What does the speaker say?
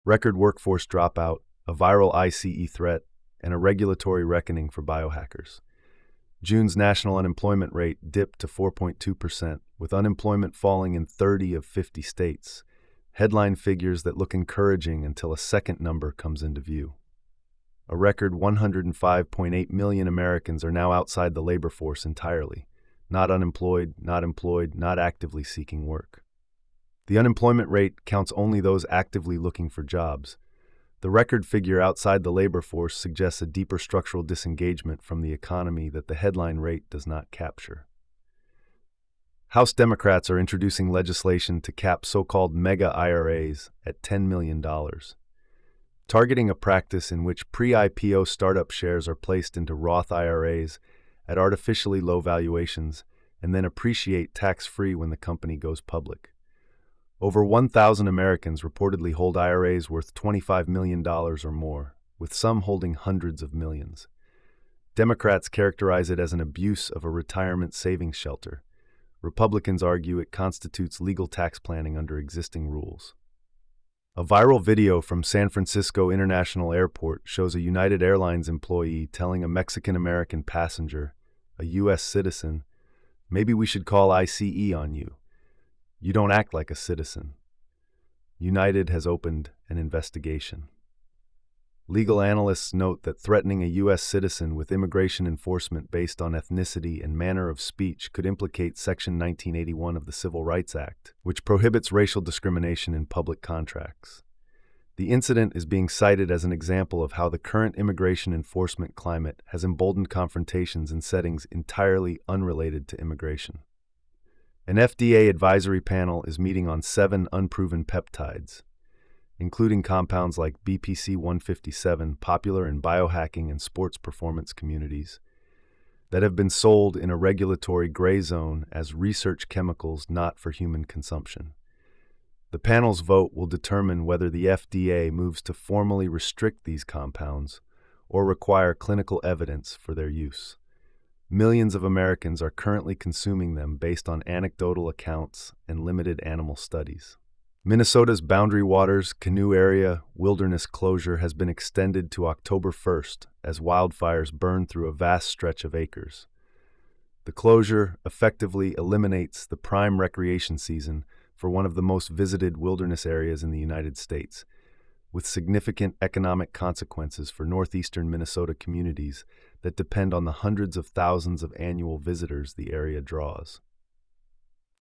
Record workforce dropout, a viral ICE threat, and a regulatory reckoning for biohackers. June's national unemployment rate dipped to 4.2%, with unemployment falling in 30 of 50 states. Headline figures that look encouraging until a second number comes into view. A record 105.8 million Americans are now outside the labor force entirely, not unemployed, not actively seeking work. The unemployment rate counts only those actively looking for jobs. The record figure outside the labor force suggests a deeper structural disengagement from the economy that the headline rate does not capture. House Democrats are introducing legislation to cap so-called mega IRAs at $10 million, targeting a practice in which pre-IPO startup shares are placed into Roth IRAs at artificially low valuations and then appreciate tax-free when the company goes public. Over 1,000 Americans reportedly hold IRAs worth $25 million or more, with some holding hundreds of millions. Democrats characterize it as an abuse of a retirement savings shelter. Republicans argue it constitutes legal tax planning under existing rules. A viral video from San Francisco International Airport shows a United Airlines employee telling a Mexican-American passenger, a U.S. citizen, "Maybe we should call ICE on you. You don't act like a citizen." United has opened an investigation. Legal analysts note that threatening a U.S. citizen with immigration enforcement based on ethnicity and manner of speech could implicate Section 1981 of the Civil Rights Act, which prohibits racial discrimination in public contracts. The incident is being cited as an example of how the current immigration enforcement climate has emboldened confrontations in settings entirely unrelated to immigration. An FDA advisory panel is meeting on 7 unproven peptides, including compounds like BPC-157, popular in biohacking and sports performance communities, that have been sold in a regulatory gray zone as research chemicals not for human consumption. The panel's vote will determine whether the FDA moves to formally restrict these compounds or require clinical evidence for their use. Millions of Americans are currently consuming them based on anecdotal accounts and limited animal studies. Minnesota's Boundary Waters Canoe Area wilderness closure has been extended to October 1st as wildfires burn through a vast stretch of acres. The closure effectively eliminates the prime recreation season for one of the most visited wilderness areas in the United States, with significant economic consequences for northeastern Minnesota communities that depend on the hundreds of thousands of annual visitors the area draws.